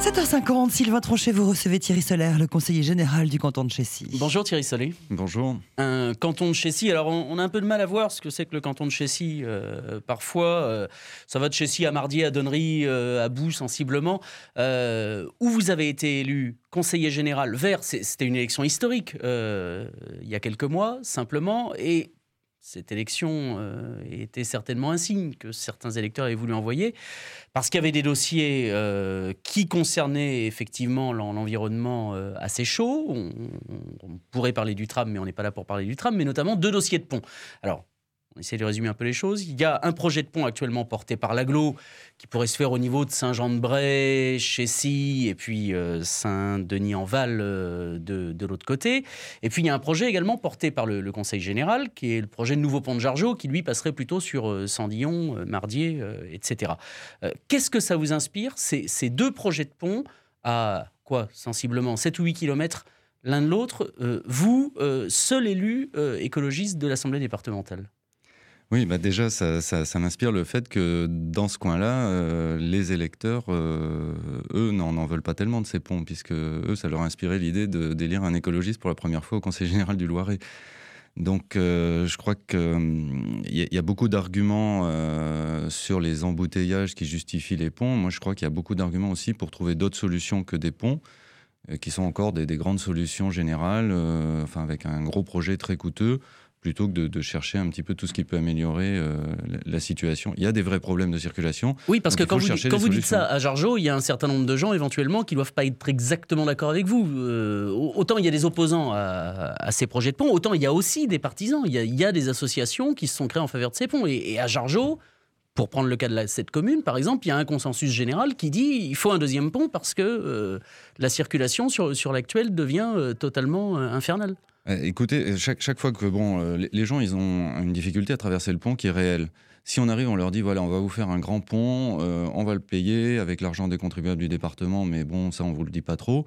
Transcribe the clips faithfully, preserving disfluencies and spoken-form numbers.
sept heures cinquante, Sylvain Tronchet, vous recevez Thierry Solaire, le conseiller général du canton de Chécy. Bonjour Thierry Solé. Bonjour. Un canton de Chécy, alors on, on a un peu de mal à voir ce que c'est que le canton de Chécy. Euh, parfois, euh, ça va de Chécy à Mardier, à Donnery, euh, à Boue sensiblement. Euh, où vous avez été élu conseiller général vert, c'était une élection historique euh, il y a quelques mois, simplement, et cette élection euh, était certainement un signe que certains électeurs avaient voulu envoyer, parce qu'il y avait des dossiers euh, qui concernaient effectivement l'environnement euh, assez chaud. On, on, on pourrait parler du tram, mais on n'est pas là pour parler du tram, mais notamment deux dossiers de pont. Alors, on essaie de résumer un peu les choses. Il y a un projet de pont actuellement porté par l'Aglo qui pourrait se faire au niveau de Saint-Jean-de-Bray, Chécy et puis euh, Saint-Denis-en-Val euh, de, de l'autre côté. Et puis il y a un projet également porté par le, le Conseil général qui est le projet de nouveau pont de Jargeau qui lui passerait plutôt sur euh, Sandillon, euh, Mardier, euh, et cetera. Euh, Qu'est-ce que ça vous inspire, ces, ces deux projets de pont à quoi, sensiblement sept ou huit kilomètres l'un de l'autre, euh, vous, euh, seul élu euh, écologiste de l'Assemblée départementale? Oui, bah déjà, ça, ça, ça m'inspire le fait que dans ce coin-là, euh, les électeurs, euh, eux, n'en n'en veulent pas tellement de ces ponts, puisque eux, ça leur a inspiré l'idée de d'élire un écologiste pour la première fois au Conseil général du Loiret. Donc, euh, je crois qu'il euh, y, y a beaucoup d'arguments euh, sur les embouteillages qui justifient les ponts. Moi, je crois qu'il y a beaucoup d'arguments aussi pour trouver d'autres solutions que des ponts, euh, qui sont encore des, des grandes solutions générales, euh, enfin, avec un gros projet très coûteux, plutôt que de, de chercher un petit peu tout ce qui peut améliorer euh, la, la situation. Il y a des vrais problèmes de circulation. Oui, parce que quand vous, quand vous dites ça à Jargeau, il y a un certain nombre de gens éventuellement qui ne doivent pas être exactement d'accord avec vous. Euh, autant il y a des opposants à, à ces projets de ponts, autant il y a aussi des partisans. Il y a, il y a des associations qui se sont créées en faveur de ces ponts. Et, et à Jargeau, pour prendre le cas de la, cette commune, par exemple, il y a un consensus général qui dit qu'il faut un deuxième pont parce que euh, la circulation sur, sur l'actuel devient euh, totalement euh, infernale. Écoutez, chaque, chaque fois que bon, les gens ils ont une difficulté à traverser le pont qui est réelle. Si on arrive, on leur dit voilà, on va vous faire un grand pont, euh, on va le payer avec l'argent des contribuables du département, mais bon, ça on vous le dit pas trop.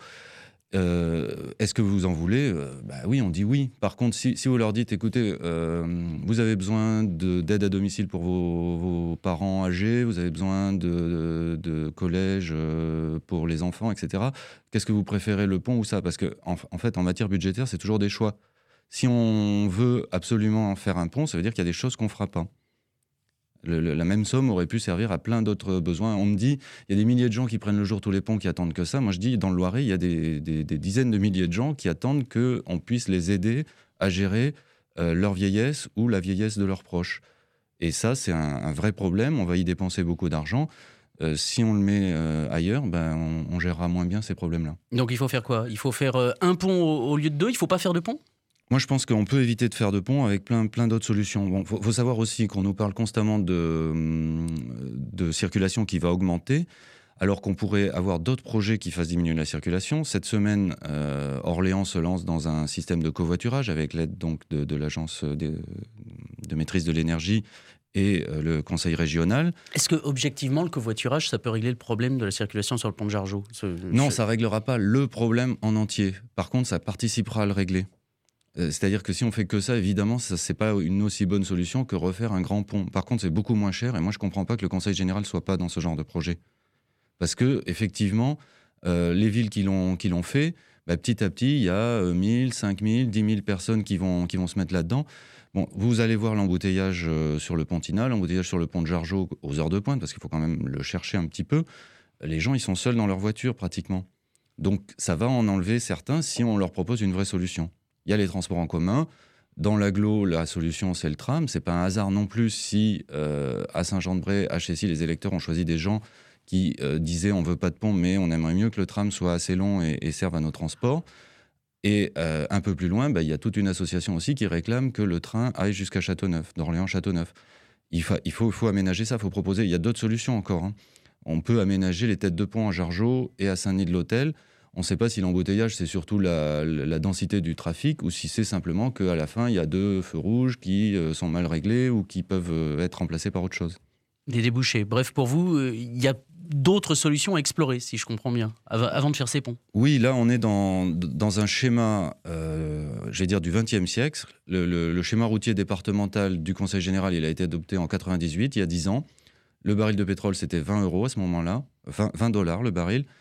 Euh, Est-ce que vous en voulez? euh, Bah oui, on dit oui. Par contre, si, si vous leur dites écoutez, euh, vous avez besoin d'aide à domicile pour vos, vos parents âgés, vous avez besoin de, de, de collège euh, pour les enfants, et cetera. Qu'est-ce que vous préférez, le pont ou ça? Parce que en, en fait, en matière budgétaire, c'est toujours des choix. Si on veut absolument faire un pont, ça veut dire qu'il y a des choses qu'on fera pas. Le, le, la même somme aurait pu servir à plein d'autres besoins. On me dit, il y a des milliers de gens qui prennent le jour tous les ponts qui attendent que ça. Moi, je dis, dans le Loiret, il y a des, des, des dizaines de milliers de gens qui attendent qu'on puisse les aider à gérer euh, leur vieillesse ou la vieillesse de leurs proches. Et ça, c'est un, un vrai problème. On va y dépenser beaucoup d'argent. Euh, si on le met euh, ailleurs, ben, on, on gérera moins bien ces problèmes-là. Donc, il faut faire quoi? Il faut faire euh, un pont au, au lieu de deux? Il ne faut pas faire de pont? Moi, je pense qu'on peut éviter de faire de pont avec plein, plein d'autres solutions. Bon, faut, faut savoir aussi qu'on nous parle constamment de, de circulation qui va augmenter, alors qu'on pourrait avoir d'autres projets qui fassent diminuer la circulation. Cette semaine, euh, Orléans se lance dans un système de covoiturage avec l'aide donc de, de l'agence de, de maîtrise de l'énergie et euh, le conseil régional. Est-ce que objectivement le covoiturage, ça peut régler le problème de la circulation sur le pont de Jargeau? Ce, Non, ce... ça réglera pas le problème en entier. Par contre, ça participera à le régler. C'est-à-dire que si on fait que ça, évidemment, ça c'est pas une aussi bonne solution que refaire un grand pont. Par contre, c'est beaucoup moins cher et moi je comprends pas que le Conseil général soit pas dans ce genre de projet. Parce que effectivement, euh, les villes qui l'ont qui l'ont fait, bah, petit à petit, il y a euh, mille, cinq mille, dix mille personnes qui vont qui vont se mettre là-dedans. Bon, vous allez voir l'embouteillage euh, sur le Pontinal, l'embouteillage sur le pont de Jargeau aux heures de pointe, parce qu'il faut quand même le chercher un petit peu. Les gens, ils sont seuls dans leur voiture pratiquement. Donc ça va en enlever certains si on leur propose une vraie solution. Il y a les transports en commun. Dans l'agglo, la solution, c'est le tram. C'est pas un hasard non plus si, euh, à Saint-Jean-de-Bray, à Chécy, les électeurs ont choisi des gens qui euh, disaient on veut pas de pont, mais on aimerait mieux que le tram soit assez long et, et serve à nos transports. Et euh, un peu plus loin, bah, y a toute une association aussi qui réclame que le train aille jusqu'à Châteauneuf, d'Orléans-Châteauneuf. Il, fa- il, faut, il faut aménager ça, il faut proposer. Il y a d'autres solutions encore. Hein. On peut aménager les têtes de pont à Jargeau et à Saint-Denis-de-l'Hôtel. On ne sait pas si l'embouteillage, c'est surtout la, la densité du trafic ou si c'est simplement qu'à la fin, il y a deux feux rouges qui euh, sont mal réglés ou qui peuvent euh, être remplacés par autre chose. Des débouchés. Bref, pour vous, il euh, y a d'autres solutions à explorer, si je comprends bien, av- avant de faire ces ponts. Oui, là, on est dans, dans un schéma, euh, je vais dire, du vingtième siècle. Le, le, le schéma routier départemental du Conseil général, il a été adopté en quatre-vingt-dix-huit, il y a dix ans. Le baril de pétrole, c'était vingt euros à ce moment-là, vingt dollars le baril.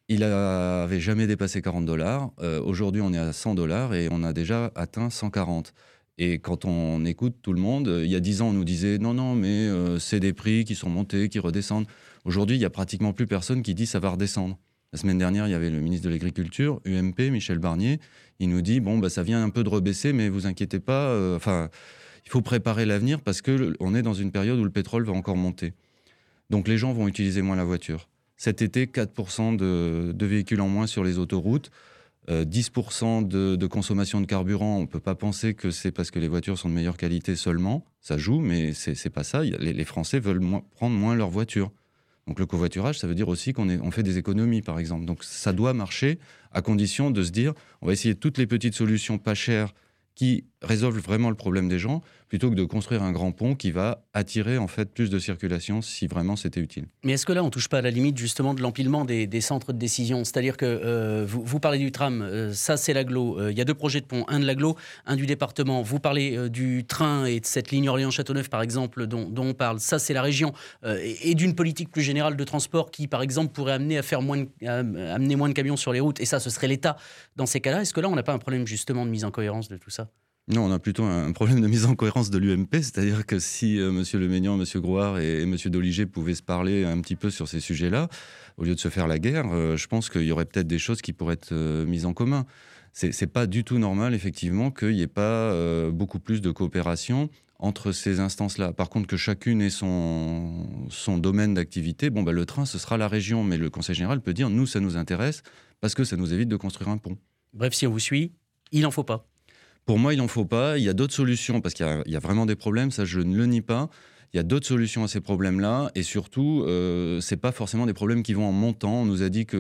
Il n'avait jamais dépassé quarante dollars. Euh, aujourd'hui, on est à cent dollars et on a déjà atteint cent quarante. Et quand on écoute tout le monde, il y a dix ans, on nous disait non, non, mais euh, c'est des prix qui sont montés, qui redescendent. Aujourd'hui, il n'y a pratiquement plus personne qui dit ça va redescendre. La semaine dernière, il y avait le ministre de l'Agriculture, U M P, Michel Barnier. Il nous dit bon, bah, ça vient un peu de rebaisser, mais vous inquiétez pas. Euh, enfin, il faut préparer l'avenir parce qu'on est dans une période où le pétrole va encore monter. Donc les gens vont utiliser moins la voiture. Cet été, quatre pour cent de, de véhicules en moins sur les autoroutes. Euh, dix pour cent de, de consommation de carburant, on ne peut pas penser que c'est parce que les voitures sont de meilleure qualité seulement. Ça joue, mais ce n'est pas ça. Les, les Français veulent moins, prendre moins leur voiture. Donc le covoiturage, ça veut dire aussi qu'on est, on fait des économies, par exemple. Donc ça doit marcher à condition de se dire, on va essayer toutes les petites solutions pas chères qui résolvent vraiment le problème des gens, plutôt que de construire un grand pont qui va attirer en fait plus de circulation si vraiment c'était utile. Mais est-ce que là, on ne touche pas à la limite justement de l'empilement des, des centres de décision ? C'est-à-dire que euh, vous, vous parlez du tram, euh, ça c'est l'agglo. Il euh, y a deux projets de pont, un de l'agglo, un du département. Vous parlez euh, du train et de cette ligne Orléans-Châteauneuf par exemple dont, dont on parle, ça c'est la région. Euh, et, et d'une politique plus générale de transport qui par exemple pourrait amener à faire moins de, à amener moins de camions sur les routes. Et ça, ce serait l'État dans ces cas-là. Est-ce que là, on n'a pas un problème justement de mise en cohérence de tout ça ? Non, on a plutôt un problème de mise en cohérence de l'U M P, c'est-à-dire que si euh, M. Leménian, M. Grouard et, et M. Doligé pouvaient se parler un petit peu sur ces sujets-là, au lieu de se faire la guerre, euh, je pense qu'il y aurait peut-être des choses qui pourraient être euh, mises en commun. C'est, c'est pas du tout normal, effectivement, qu'il n'y ait pas euh, beaucoup plus de coopération entre ces instances-là. Par contre, que chacune ait son, son domaine d'activité, bon, bah, le train, ce sera la région, mais le Conseil général peut dire, nous, ça nous intéresse, parce que ça nous évite de construire un pont. Bref, si on vous suit, il n'en faut pas. Pour moi, il n'en faut pas. Il y a d'autres solutions, parce qu'il y a, il y a vraiment des problèmes, ça je ne le nie pas. Il y a d'autres solutions à ces problèmes-là, et surtout, euh, ce n'est pas forcément des problèmes qui vont en montant. On nous a dit que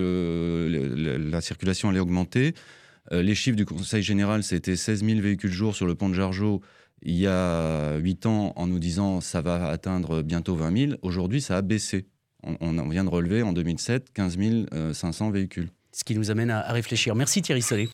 le, le, la circulation allait augmenter. Euh, les chiffres du Conseil général, c'était seize mille véhicules jour sur le pont de Jargeau il y a huit ans, en nous disant ça va atteindre bientôt vingt mille. Aujourd'hui, ça a baissé. On, on vient de relever en deux mille sept quinze mille cinq cents véhicules. Ce qui nous amène à, à réfléchir. Merci Thierry Solé.